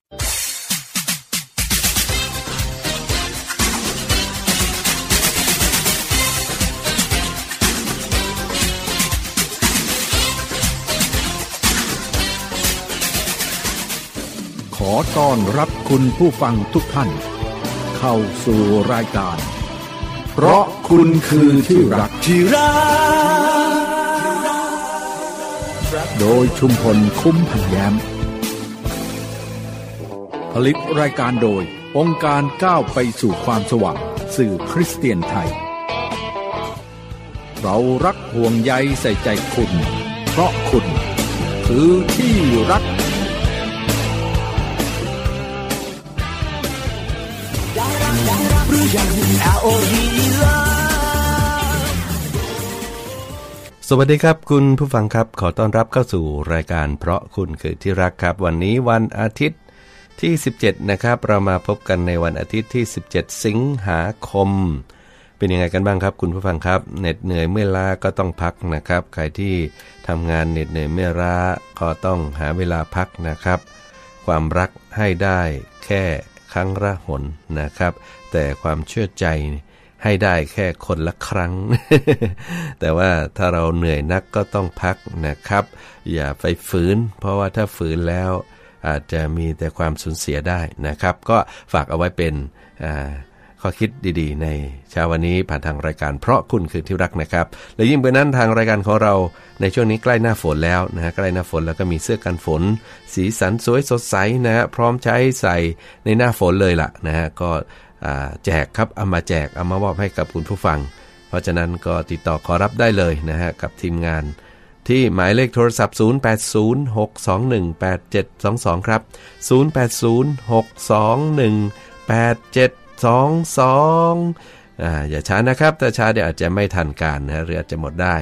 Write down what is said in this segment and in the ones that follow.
ขอต้อนรับคุณผู้ฟังทุกท่านเข้าสู่รายการเพราะคุณคือที่รักโดยชุมพลคุ้มพันแย้มผลิตรายการโดยองค์การก้าวไปสู่ความสว่างสื่อคริสเตียนไทยเรารักห่วงใยใส่ใจคุณเพราะคุณคือที่รักสวัสดีครับคุณผู้ฟังครับขอต้อนรับเข้าสู่รายการเพราะคุณคือที่รักครับวันนี้วันอาทิตย์ที่17นะครับเรามาพบกันในวันอาทิตย์ที่17สิงหาคมเป็นยังไงกันบ้างครับคุณผู้ฟังครับเหน็ดเหนื่อยเมื่อยล้าก็ต้องพักนะครับใครที่ทำงานเหน็ดเหนื่อยเมื่อยล้าก็ต้องหาเวลาพักนะครับความรักให้ได้แค่ครั้งละหนนะครับแต่ความเชื่อใจให้ได้แค่คนละครั้ง แต่ว่าถ้าเราเหนื่อยนักก็ต้องพักนะครับอย่าไปฝืนเพราะว่าถ้าฝืนแล้วอาจจะมีแต่ความสูญเสียได้นะครับก็ฝากเอาไว้เป็นข้อคิดดีๆในเช้าวันนี้ผ่านทางรายการเพราะคุณคือที่รักนะครับและยิ่งไปนั้นทางรายการของเราในช่วงนี้ใกล้หน้าฝนแล้วนะฮะใกล้หน้าฝนแล้วก็มีเสื้อกันฝนสีสันสวยสดใสนะฮะพร้อมใช้ใส่ในหน้าฝนเลยล่ะนะฮะก็แจกครับเอามาแจกเอามามอบให้กับคุณผู้ฟังเพราะฉะนั้นก็ติดต่อขอรับได้เลยนะฮะกับทีมงานที่หมายเลขโทรศัพท์0806218722ครับ0806218722อย่าช้านะครับถ้าช้าเดี๋ยวอาจจะไม่ทันการนะหรืออาจจะหมดได้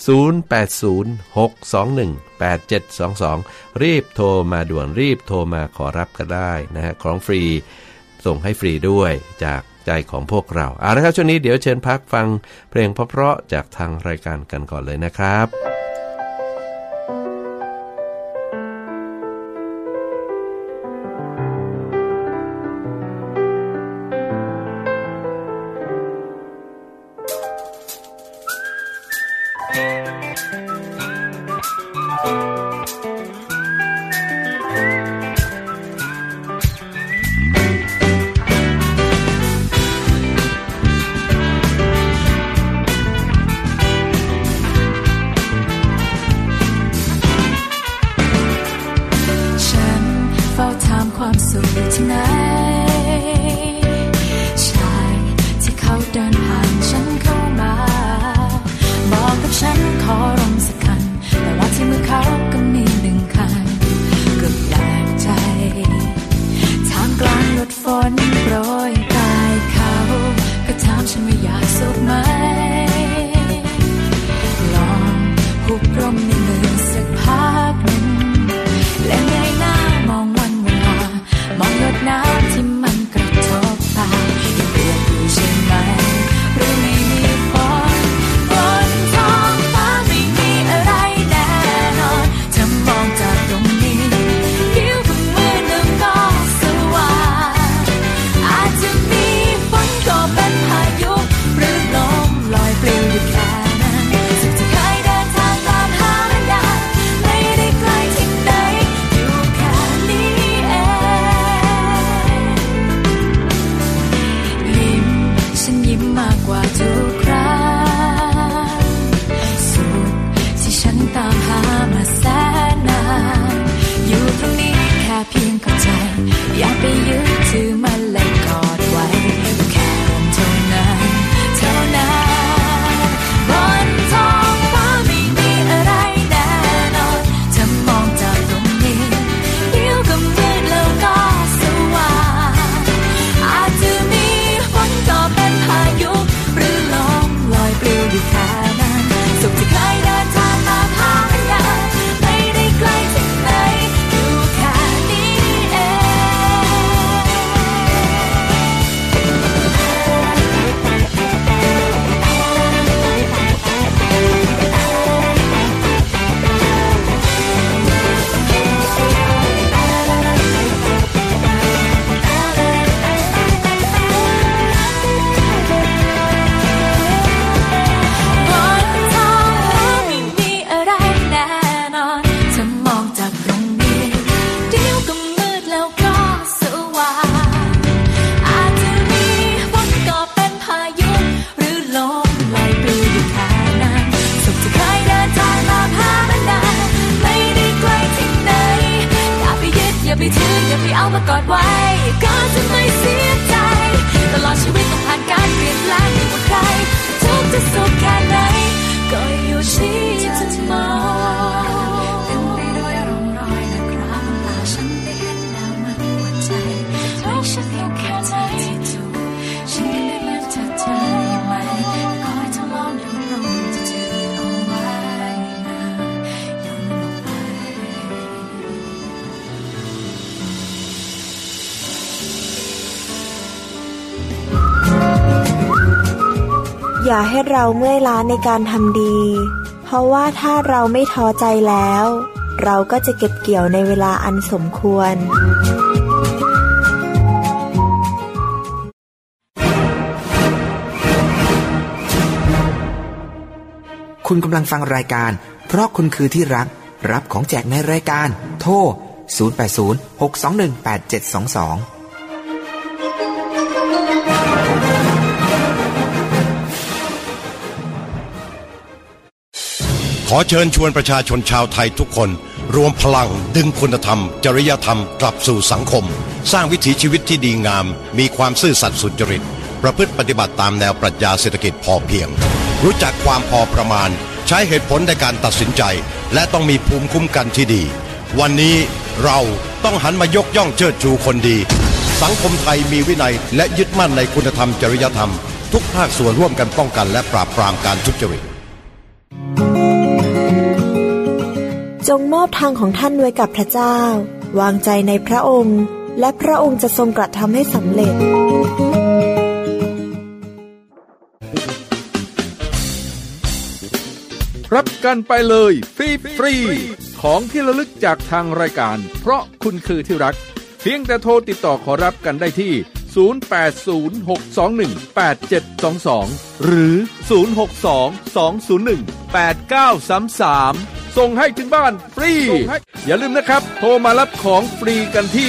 0806218722รีบโทรมาด่วนรีบโทรมาขอรับก็ได้นะฮะของฟรีส่งให้ฟรีด้วยจากใจของพวกเราเอาละครับช่วงนี้เดี๋ยวเชิญพักฟังเพลงเพราะๆจากทางรายการกันก่อนเลยนะครับและเงยหน้ามองวันเวลามองหยดน้ำที่ถืออย่าไปเอามากอดไว้ก็จะไม่เสียใจตลอดชีวิตต้องผ่านการเปลี่ยนแปลงไม่ว่าใครทุกจะสุขแค่ไหนก็อยู่ที่จะมองเต็มไปด้วยร่องรอยและคราบน้ำตาฉันได้เห็นแล้วมันปวดใจไม่ใช่เพียงแค่เธอที่ถูกฉันได้เลือกเธอเธอไหมคอยทดลองดูเราจะถือเอาไว้อย่ามันออกไปอย่าให้เราเมื่อยล้าในการทำดีเพราะว่าถ้าเราไม่ท้อใจแล้วเราก็จะเก็บเกี่ยวในเวลาอันสมควรคุณกำลังฟังรายการเพราะคุณคือที่รักรับของแจกในรายการโทร0806218722 ขอเชิญชวนประชาชนชาวไทยทุกคนรวมพลังดึงคุณธรรมจริยธรรมกลับสู่สังคมสร้างวิถีชีวิตที่ดีงามมีความซื่อสัตย์สุจริตประพฤติปฏิบัติตามแนวปรัชญาเศรษฐกิจพอเพียงรู้จักความพอประมาณใช้เหตุผลในการตัดสินใจและต้องมีภูมิคุ้มกันที่ดีวันนี้เราต้องหันมายกย่องเชิดชูคนดีสังคมไทยมีวินัยและยึดมั่นในคุณธรรมจริยธรรมทุกภาคส่วนร่วมกันป้องกันและปราบปรามการทุจริตจงมอบทางของท่านไว้กับพระเจ้าวางใจในพระองค์และพระองค์จะทรงกระทำให้สำเร็จรับกันไปเลยฟรีของที่ระลึกจากทางรายการเพราะคุณคือที่รักเพียงแต่โทรติดต่อขอรับกันได้ที่0806218722หรือ0622018933ส่งให้ถึงบ้านฟรีอย่าลืมนะครับโทรมารับของฟรีกันที่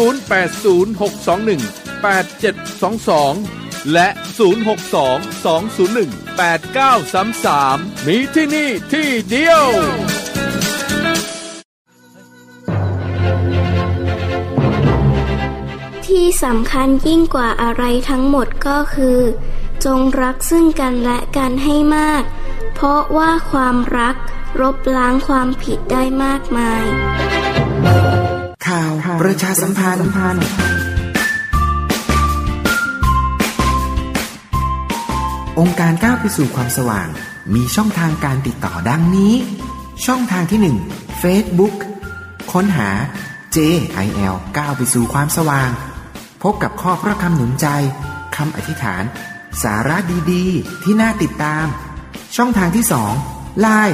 0806218722และ0622018933มีที่นี่ที่เดียวที่สำคัญยิ่งกว่าอะไรทั้งหมดก็คือจงรักซึ่งกันและกันให้มากเพราะว่าความรักลบล้างความผิดได้มากมายข่าวประชาสัมพันธ์องค์การก้าวไปสู่ความสว่างมีช่องทางการติดต่อดังนี้ช่องทางที่ 1 Facebook ค้นหา JIL ก้าวไปสู่ความสว่างพบกับข้อพระคำหนุนใจคำอธิษฐานสาระดีๆที่น่าติดตามช่องทางที่ 2 LINE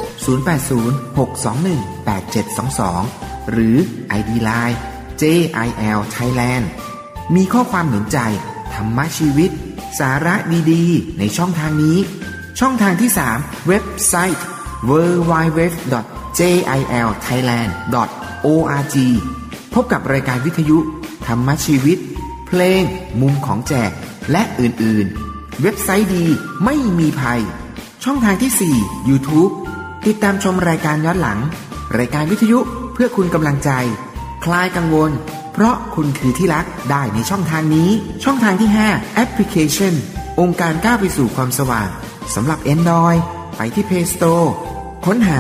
0806218722หรือ ID LINE JIL Thailand มีข้อความหนุนใจธรรมะชีวิตสาระดีๆในช่องทางนี้ช่องทางที่ 3 เว็บไซต์ www.jilthailand.org พบกับรายการวิทยุธรรมะชีวิตเพลงมุมของแจกและอื่นๆเว็บไซต์ดีไม่มีภัยช่องทางที่ 4 YouTube ติดตามชมรายการย้อนหลังรายการวิทยุเพื่อคุณกำลังใจคลายกังวลเพราะคุณคือที่รักได้ในช่องทางนี้ช่องทางที่ 5 แอปพลิเคชันองค์การก้าวไปสู่ความสว่างสำหรับ Android ไปที่ Play Store ค้นหา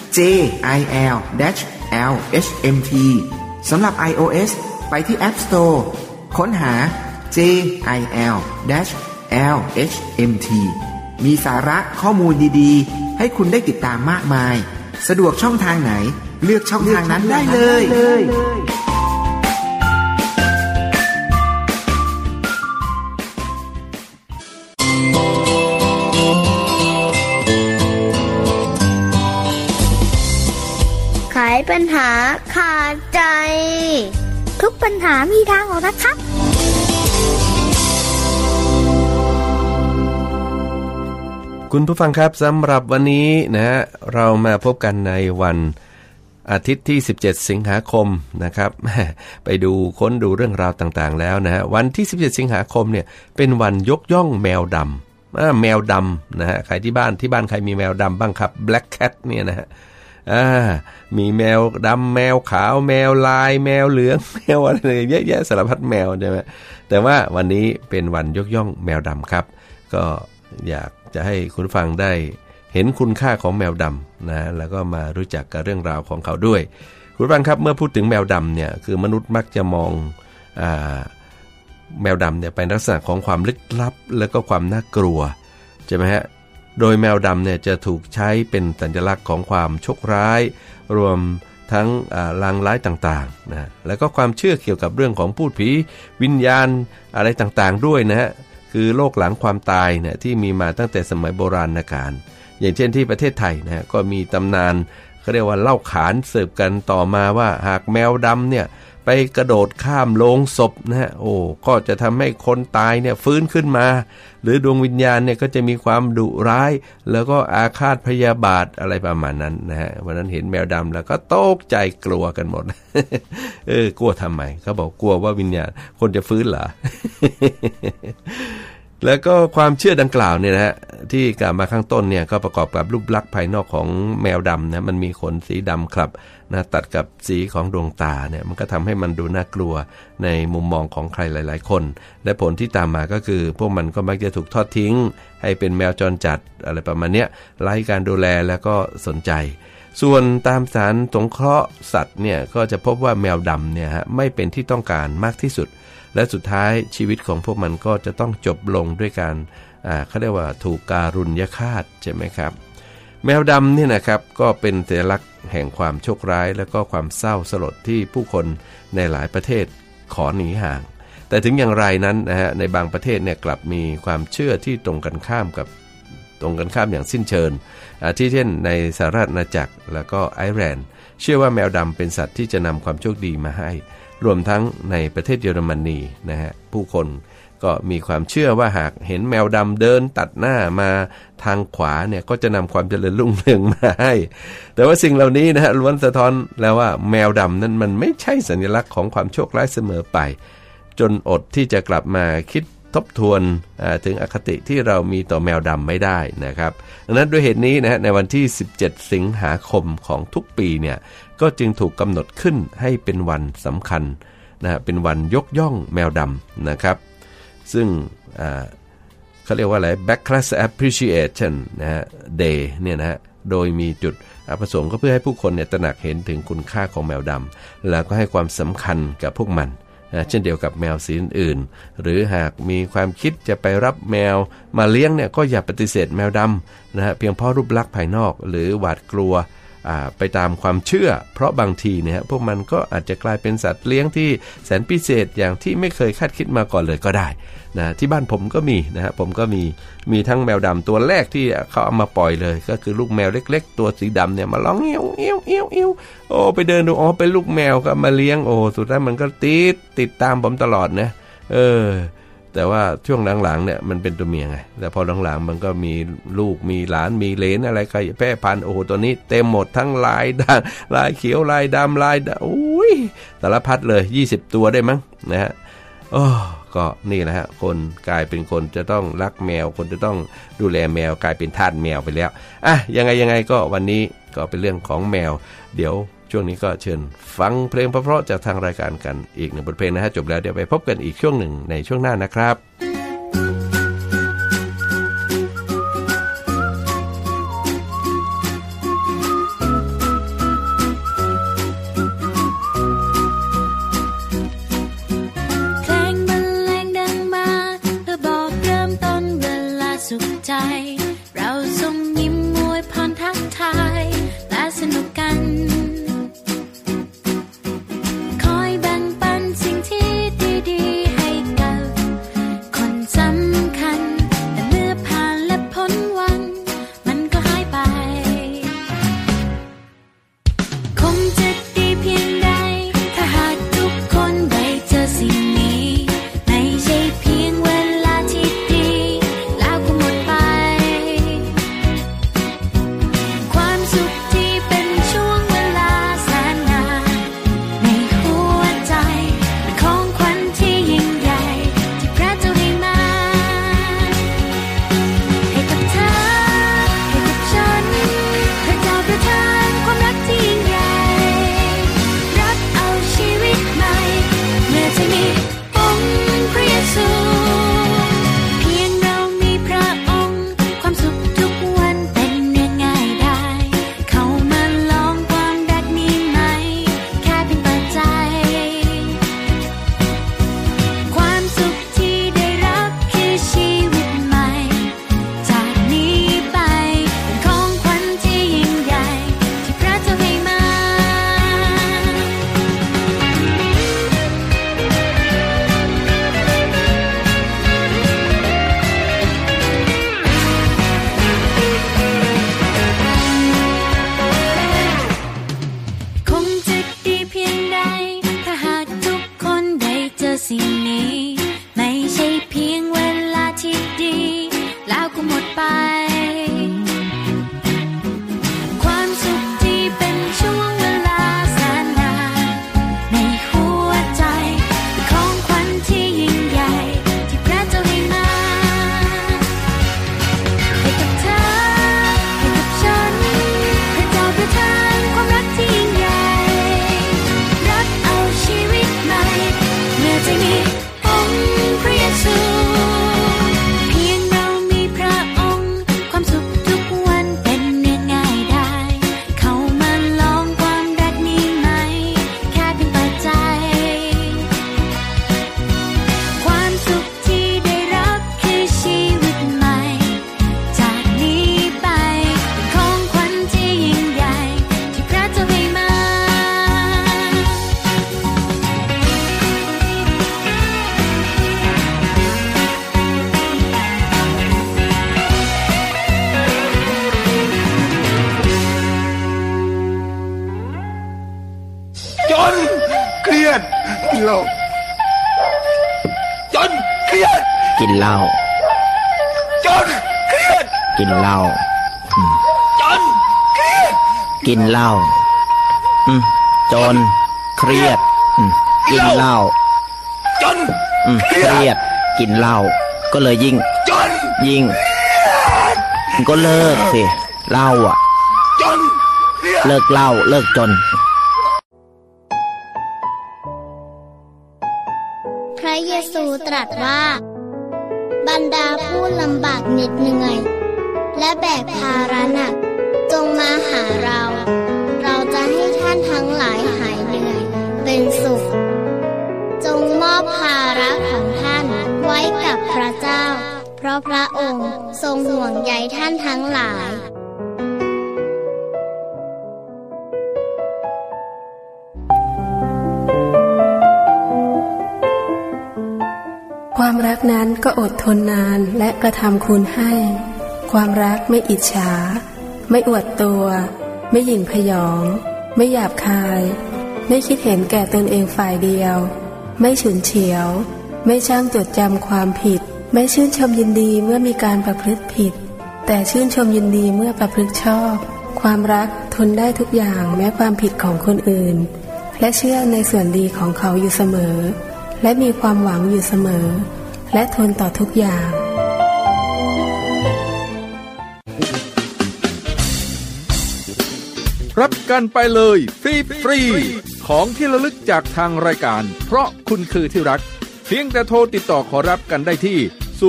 JIL-LHMT สำหรับ iOS ไปที่ App Store ค้นหา JIL-LHMT มีสาระข้อมูลดีๆให้คุณได้ติดตามมากมายสะดวกช่องทางไหนเลือกช่องทางนั้นได้เลยไขปัญหาขาดใจทุกปัญหามีทางออกนะครับคุณผู้ฟังครับสำหรับวันนี้นะเรามาพบกันในวันอาทิตย์ที่17สิงหาคมนะครับไปดูค้นดูเรื่องราวต่างๆแล้วนะฮะวันที่17สิงหาคมเนี่ยเป็นวันยกย่องแมวดำแมวดำนะฮะใครที่บ้านใครมีแมวดำบ้างครับ Black Cat เนี่ยนะฮะมีแมวดำแมวขาวแมวลายแมวเหลืองแมวอะไรเยอะแยะสารพัดแมวใช่ไหมแต่ว่าวันนี้เป็นวันยกย่องแมวดำครับก็อยากจะให้คุณฟังได้เห็นคุณค่าของแมวดำนะแล้วก็มารู้จักกับเรื่องราวของเขาด้วยคุณฟังครับเมื่อพูดถึงแมวดำเนี่ยคือมนุษย์มักจะมองแมวดำเนี่ยเป็นลักษณะของความลึกลับแล้วก็ความน่ากลัวใช่ไหมฮะโดยแมวดำเนี่ยจะถูกใช้เป็นสัญลักษณ์ของความโชคร้ายรวมทั้งลางร้ายต่างๆนะแล้วก็ความเชื่อเกี่ยวกับเรื่องของพูดผีวิญญาณอะไรต่างๆด้วยนะฮะคือโลกหลังความตายเนี่ยที่มีมาตั้งแต่สมัยโบราณกาลอย่างเช่นที่ประเทศไทยนะฮะก็มีตำนานเขาเรียกว่าเล่าขานสืบกันต่อมาว่าหากแมวดำเนี่ยไปกระโดดข้ามโลงศพนะฮะก็จะทำให้คนตายเนี่ยฟื้นขึ้นมาหรือดวงวิญญาณเนี่ยก็จะมีความดุร้ายแล้วก็อาฆาตพยาบาทอะไรประมาณนั้นนะฮะวันนั้นเห็นแมวดำแล้วก็ตกใจกลัวกันหมด กลัวทำไมเขาบอกกลัวว่าวิญญาณคนจะฟื้นเหรอ แล้วก็ความเชื่อดังกล่าวเนี่ยนะฮะที่กล่าวมาข้างต้นเนี่ยก็ประกอบกับรูปลักษณ์ภายนอกของแมวดำนะมันมีขนสีดำครับนะตัดกับสีของดวงตาเนี่ยมันก็ทำให้มันดูน่ากลัวในมุมมองของใครหลายๆคนและผลที่ตามมาก็คือพวกมันก็มักจะถูกทอดทิ้งให้เป็นแมวจรจัดอะไรประมาณนี้ไร้การดูแลแล้วก็สนใจส่วนตามสารสงเคราะห์สัตว์เนี่ยก็จะพบว่าแมวดำเนี่ยฮะไม่เป็นที่ต้องการมากที่สุดและสุดท้ายชีวิตของพวกมันก็จะต้องจบลงด้วยการเขาเรียกว่าถูกการุณยฆาตใช่ไหมครับแมวดำเนี่ยนะครับก็เป็นสัญลักษณ์แห่งความโชคร้ายและก็ความเศร้าสลดที่ผู้คนในหลายประเทศขอหนีห่างแต่ถึงอย่างไรนั้นนะฮะในบางประเทศเนี่ยกลับมีความเชื่อที่ตรงกันข้ามอย่างสิ้นเชิงที่เช่นในสหรัฐอาณาจักรแล้วก็ไอร์แลนด์เชื่อว่าแมวดำเป็นสัตว์ที่จะนำความโชคดีมาให้รวมทั้งในประเทศเยอรมนีนะฮะผู้คนก็มีความเชื่อว่าหากเห็นแมวดำเดินตัดหน้ามาทางขวาเนี่ยก็จะนำความเจริญรุ่งเรืองมาให้แต่ว่าสิ่งเหล่านี้นะฮะล้วนสะท้อนแล้วว่าแมวดำนั้นมันไม่ใช่สัญลักษณ์ของความโชคร้ายเสมอไปจนอดที่จะกลับมาคิดทบทวนถึงอคติที่เรามีต่อแมวดำไม่ได้นะครับดังนั้นด้วยเหตุนี้นะฮะในวันที่17สิงหาคมของทุกปีเนี่ยก็จึงถูกกำหนดขึ้นให้เป็นวันสำคัญนะเป็นวันยกย่องแมวดำนะครับซึ่งเขาเรียกว่าอะไร Backlash Appreciation นะฮะ Day เนี่ยนะฮะโดยมีจุดประสงค์ก็เพื่อให้ผู้คนเนี่ยตระหนักเห็นถึงคุณค่าของแมวดำแล้วก็ให้ความสำคัญกับพวกมันเช่นเดียวกับแมวสีอื่นๆหรือหากมีความคิดจะไปรับแมวมาเลี้ยงเนี่ยก็อย่าปฏิเสธแมวดำนะฮะเพียงเพราะรูปลักษณ์ภายนอกหรือหวาดกลัวไปตามความเชื่อเพราะบางทีเนี่ยพวกมันก็อาจจะกลายเป็นสัตว์เลี้ยงที่แสนพิเศษอย่างที่ไม่เคยคาดคิดมาก่อนเลยก็ได้นะที่บ้านผมก็มีนะฮะผมก็มีทั้งแมวดำตัวแรกที่เขาเอามาปล่อยเลยก็คือลูกแมวเล็กๆตัวสีดำเนี่ยมาร้องเอี้ยวเอี้ยวเอี้ยวเอี้ยวโอ้ไปเดินดูอ๋อเป็นลูกแมวก็มาเลี้ยงโอ้สุดท้ายมันก็ติดตามผมตลอดนะแต่ว่าช่วงหลังๆเนี่ยมันเป็นตัวเมียไงแต่พอหลังๆมันก็มีลูกมีหลานมีเหลนอะไรก็แพร่พันธุ์โอ้โหตัวนี้เต็มหมดทั้งลายด่างลายเขียวลายดำลายอุ้ยสารพัดเลย20ตัวได้มั้งนะฮะก็นี่แหละฮะคนกลายเป็นคนจะต้องรักแมวคนจะต้องดูแลแมวกลายเป็นทาสแมวไปแล้วยังไงก็วันนี้ก็เป็นเรื่องของแมวเดี๋ยวช่วงนี้ก็เชิญฟังเพลงเพราะๆจากทางรายการกันอีกหนึ่งบทเพลงนะฮะจบแล้วเดี๋ยวไปพบกันอีกช่วงหนึ่งในช่วงหน้านะครับเราส่งยิ้มอวยพรทักทายและสนุกกันคอยแบ่งปันสิ่งที่ดีๆให้กับคนอสิ่งนี้ไม่ใช่เพียงเวลาที่ดีแล้วก็หมดไปความสุขที่เป็นช่วงเวลาแสนนานในหัวใจเป็นของขวัญที่ยิ่งใหญ่ที่พระเจ้าให้มาให้กับเธอให้กับฉันพระเจ้าประทานความรักที่ยิ่งใหญ่รักเอาชีวิตใหม่เมื่อใจมีองค์พระเยซูเพียงเรามีพระองค์ความสุขทุกวันเป็นเรื่องง่ายได้เข้ามาลองความรักนี้ไหมแค่เพียงเปิดใจความสุขที่ได้รับคือชีวิตใหม่จากนี้ไปเป็นของขวัญที่ยิ่งใหญ่ที่พระเจ้าให้มาจนเครียดกินเหล้าจนเครียดกินเหล้าจนเครียดกินเหล้าจนเครียดกินเหล้าจนเครียดกินเหล้าจนเครียดกินเหล้าก็เลยยิ่งก็เลิกสิเหล้าอ่ะจนเลิกเหล้าเลิกจนพระเยซูตรัสว่าบรรดาผู้ลำบากเหน็ดเหนื่อยและแบกภาระหนักจงมาหาเราจะให้ท่านทั้งหลายหายเหนื่อยเป็นสุขจงมอบภาระของท่านไว้กับพระเจ้าเพราะพระองค์ทรงห่วงใยท่านทั้งหลายความรักนั้นก็อดทนนานและกระทำคุณให้ความรักไม่อิจฉาไม่อวดตัวไม่หยิ่งพยองไม่หยาบคายไม่คิดเห็นแก่ตนเองฝ่ายเดียวไม่ฉุนเฉียวไม่ช่างจดจำความผิดไม่ชื่นชมยินดีเมื่อมีการประพฤติผิดแต่ชื่นชมยินดีเมื่อประพฤติชอบความรักทนได้ทุกอย่างแม้ความผิดของคนอื่นและเชื่อในส่วนดีของเขาอยู่เสมอและมีความหวังอยู่เสมอและทนต่อทุกอย่างรับกันไปเลยฟรีของที่ระลึกจากทางรายการเพราะคุณคือที่รักเพียงแต่โทรติดต่อขอรับกันได้ที่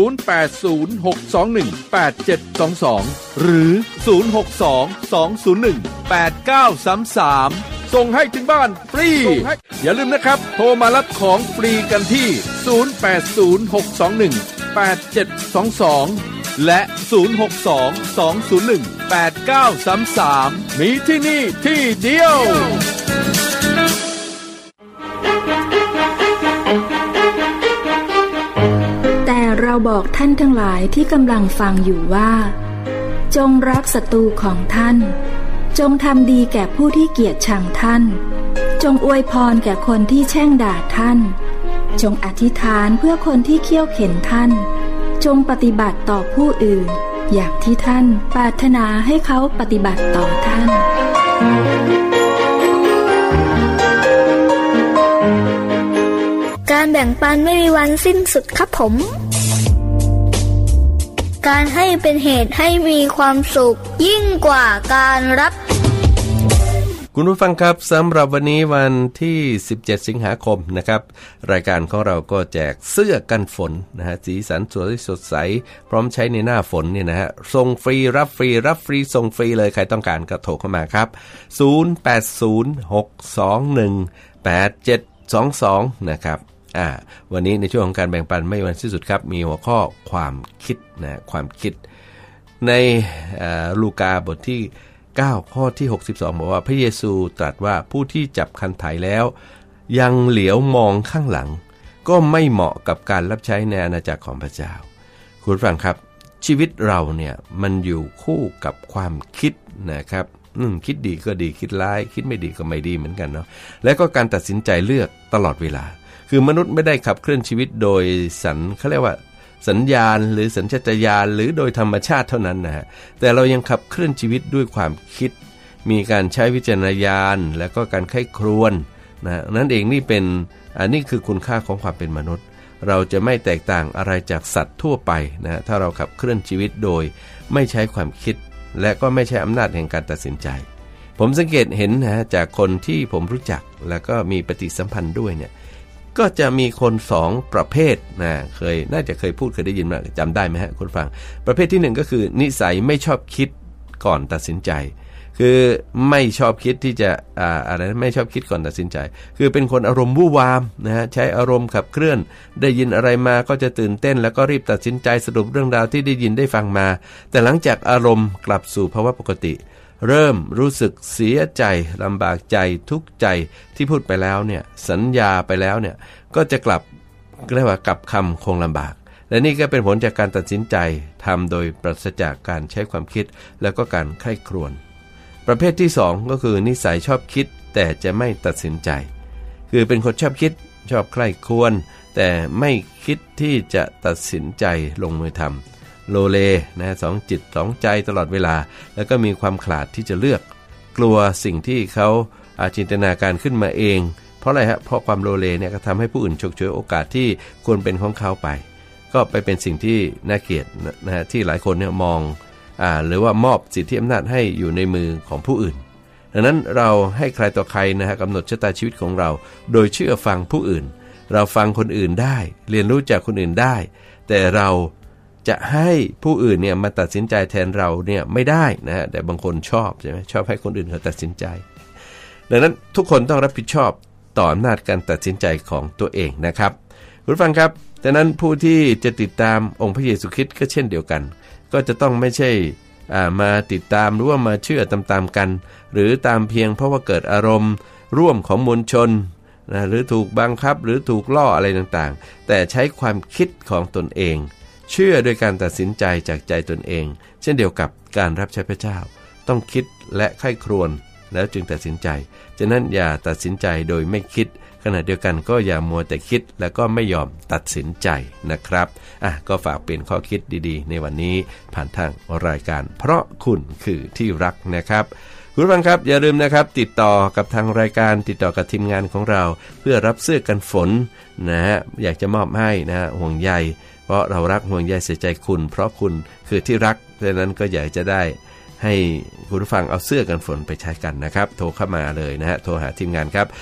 0806218722หรือ0622018933ส่งให้ถึงบ้านฟรีอย่าลืมนะครับโทรมารับของฟรีกันที่0806218722และ0622018933มีที่นี่ที่เดียวแต่เราบอกท่านทั้งหลายที่กำลังฟังอยู่ว่าจงรักศัตรูของท่านจงทำดีแก่ผู้ที่เกลียดชังท่านจงอวยพรแก่คนที่แช่งด่าท่านจงอธิษฐานเพื่อคนที่เคี่ยวเข็นท่านจงปฏิบัติต่อผู้อื่นอย่างที่ท่านปรารถนาให้เขาปฏิบัติต่อท่านการแบ่งปันไม่มีวันสิ้นสุดครับผมการให้เป็นเหตุให้มีความสุขยิ่งกว่าการรับคุณผู้ฟังครับสำหรับวันนี้วันที่17สิงหาคมนะครับรายการของเราก็แจกเสื้อกันฝนนะฮะสีสันสวยสดใสพร้อมใช้ในหน้าฝนเนี่ยนะฮะส่งฟรีรับฟรีส่งฟรีเลยใครต้องการก็โทรเข้ามาครับ0806218722นะครับวันนี้ในช่วงของการแบ่งปันไม่วันสิ้นสุดครับมีหัวข้อความคิดนะความคิดในลูกาบทที่9ข้อที่62บอกว่าพระเยซูตรัสว่าผู้ที่จับคันไถแล้วยังเหลียวมองข้างหลังก็ไม่เหมาะกับการรับใช้ในอาณาจักรของพระเจ้าคุณฟังครับชีวิตเราเนี่ยมันอยู่คู่กับความคิดนะครับคิดดีก็ดีคิดร้ายคิดไม่ดีก็ไม่ดีเหมือนกันเนาะและก็การตัดสินใจเลือกตลอดเวลาคือมนุษย์ไม่ได้ขับเคลื่อนชีวิตโดยเขาเรียกว่าสัญญาณหรือสัญชาตญาณหรือโดยธรรมชาติเท่านั้นนะฮะแต่เรายังขับเคลื่อนชีวิตด้วยความคิดมีการใช้วิจารณญาณและก็การใคร่ครวญนะนั่นเองนี่คือคุณค่าของความเป็นมนุษย์เราจะไม่แตกต่างอะไรจากสัตว์ทั่วไปนะถ้าเราขับเคลื่อนชีวิตโดยไม่ใช้ความคิดและก็ไม่ใช้อำนาจแห่งการตัดสินใจผมสังเกตเห็นนะจากคนที่ผมรู้จักแล้วก็มีปฏิสัมพันธ์ด้วยเนี่ยก็จะมีคน2ประเภทนะน่าจะเคยพูดเคยได้ยินมาจำได้ไหมฮะคุณฟังประเภทที่1ก็คือนิสัยไม่ชอบคิดก่อนตัดสินใจคือไม่ชอบคิดที่จะไม่ชอบคิดก่อนตัดสินใจคือเป็นคนอารมณ์วู่วามนะฮะใช้อารมณ์ขับเคลื่อนได้ยินอะไรมาก็จะตื่นเต้นแล้วก็รีบตัดสินใจสรุปเรื่องราวที่ได้ยินได้ฟังมาแต่หลังจากอารมณ์กลับสู่ภาวะปกติเริ่มรู้สึกเสียใจลำบากใจทุกข์ใจที่พูดไปแล้วเนี่ยสัญญาไปแล้วเนี่ยก็จะเรียกว่ากลับคำคงลำบากและนี่ก็เป็นผลจากการตัดสินใจทำโดยปราศจากการใช้ความคิดแล้วก็การใคร่ครวญประเภทที่2ก็คือนิสัยชอบคิดแต่จะไม่ตัดสินใจคือเป็นคนชอบคิดชอบใคร่ครวญแต่ไม่คิดที่จะตัดสินใจลงมือทำโลเลนะสองจิตสองใจตลอดเวลาแล้วก็มีความขลาดที่จะเลือกกลัวสิ่งที่เขาจินตนาการขึ้นมาเองเพราะอะไรฮะเพราะความโลเลเนี่ยก็ทำให้ผู้อื่นฉกฉวยโอกาสที่ควรเป็นของเขาไปก็ไปเป็นสิ่งที่น่าเกลียดนะฮะที่หลายคนเนี่ยมองหรือว่ามอบสิทธิอำนาจให้อยู่ในมือของผู้อื่นดังนั้นเราให้ใครต่อใครนะฮะกำหนดชะตาชีวิตของเราโดยเชื่อฟังผู้อื่นเราฟังคนอื่นได้เรียนรู้จากคนอื่นได้แต่เราจะให้ผู้อื่นเนี่ยมาตัดสินใจแทนเราเนี่ยไม่ได้นะฮะแต่บางคนชอบใช่ไหมชอบให้คนอื่นเขาตัดสินใจดังนั้นทุกคนต้องรับผิดชอบต่ออำนาจการตัดสินใจของตัวเองนะครับคุณฟังครับดังนั้นผู้ที่จะติดตามองค์พระเยซูคริสต์ก็เช่นเดียวกันก็จะต้องไม่ใช่มาติดตามหรือว่ามาเชื่อตามๆกันหรือตามเพียงเพราะว่าเกิดอารมณ์ร่วมของมวลชนนะหรือถูกบังคับหรือถูกล่ออะไรต่างๆแต่ใช้ความคิดของตนเองเชื่อโดยการตัดสินใจจากใจตนเองเช่นเดียวกับการรับใช้พระเจ้าต้องคิดและใคร่ครวญแล้วจึงตัดสินใจฉะนั้นอย่าตัดสินใจโดยไม่คิดขณะเดียวกันก็อย่ามัวแต่คิดแล้วก็ไม่ยอมตัดสินใจนะครับก็ฝากเป็นข้อคิดดีๆในวันนี้ผ่านทางรายการเพราะคุณคือที่รักนะครับคุณผู้ฟังครับอย่าลืมนะครับติดต่อกับทางรายการติดต่อกับทีมงานของเราเพื่อรับเสื้อกันฝนนะฮะอยากจะมอบให้นะฮะห่วงใยเพราะเรารักห่วงใยใส่ใจคุณเพราะคุณคือที่รักเพราะนั้นก็อยากจะได้ให้คุณผู้ฟังเอาเสื้อกันฝนไปใช้กันนะครับโทรเข้ามาเลยนะฮะโทรหาทีมงานครับ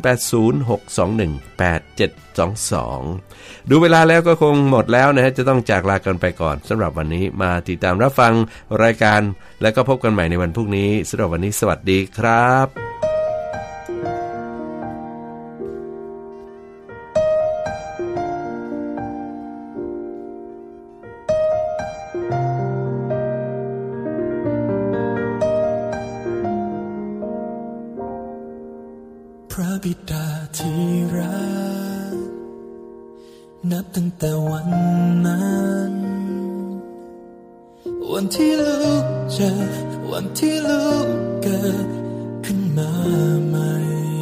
0806218722ดูเวลาแล้วก็คงหมดแล้วนะฮะจะต้องจากลากันไปก่อนสำหรับวันนี้มาติดตามรับฟังรายการแล้วก็พบกันใหม่ในวันพรุ่งนี้สำหรับวันนี้สวัสดีครับบิดาที่รักนับตั้งแต่วันนั้นวันที่ลูกเจอวันที่ลูกเกิดขึ้นมาใหม่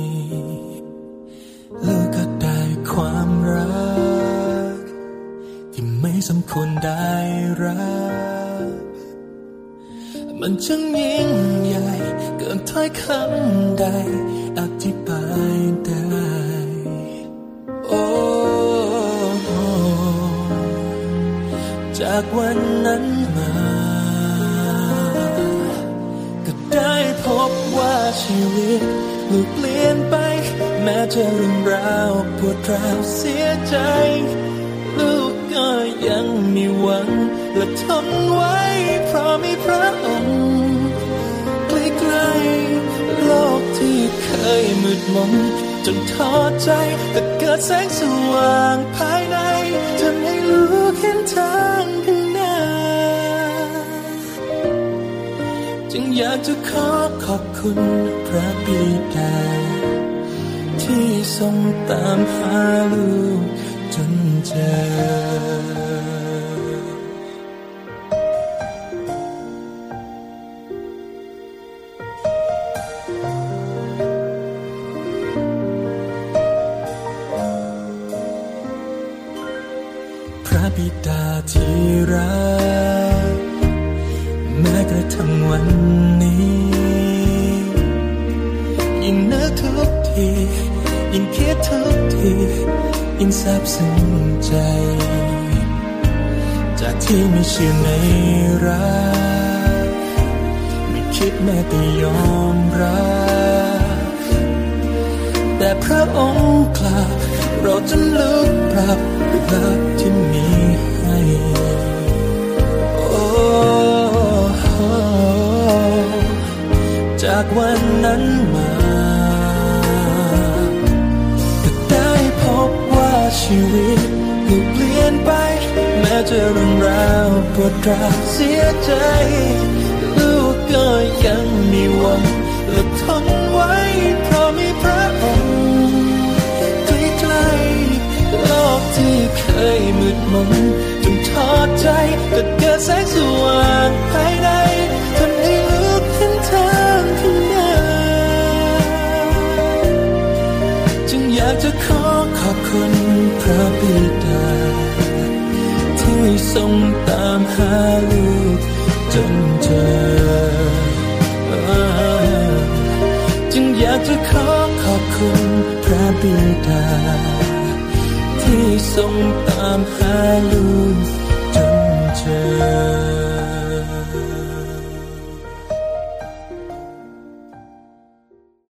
ลูกก็ได้ความรักที่ไม่สมควรได้รักมันช่างยิ่งใหญ่เกินถ้อยคำใดอธิบายได้โอ้จากวันนั้นมาก็ได้พบว่าชีวิตลูกเปลี่ยนไปแม้จะเรื่องราวปวดร้าวเสียใจลูกก็ยังมีหวังและทนไว้เพราะมีพระองค์ใกล้ๆโลกที่เคยมืดมนจนท้อใจแต่เกิดแสงสว่างภายในทำให้ลูกเห็นทางข้างหน้าจึงอยากจะขอบคุณพระบิดาที่ทรงตามหาลูกจนเจอบิดาที่รักแม้กระทั่งวันนี้ยิ่งนึกทุกทียิ่งคิดทุกทียิ่งซาบซึ้งใจจากที่ไม่เชื่อในรักไม่คิดแม้แต่ยอมรับแต่พระองค์กลับเราจนลึกปรับด้วยรักที่มีให้จากวันนั้นมาก็ได้พบว่าชีวิตถูกเปลี่ยนไปแม้จะเรื่องราวปวดร้าวเสียใจลูกก็ยังมีหวังและทนไว้เพราะมีพระองค์ใกล้ๆโลกที่เคยมืดมนจนทอดใจก็เกิดแสงสว่างภายในทำให้ลูกเห็นทางข้างหน้าจึงอยากจะขอบคุณพระบิดาที่ทรงตามหาลูกจนเจอจึงอยากจะขอบคุณพระบิดาที่ทรงตามหาลูกจนเจอ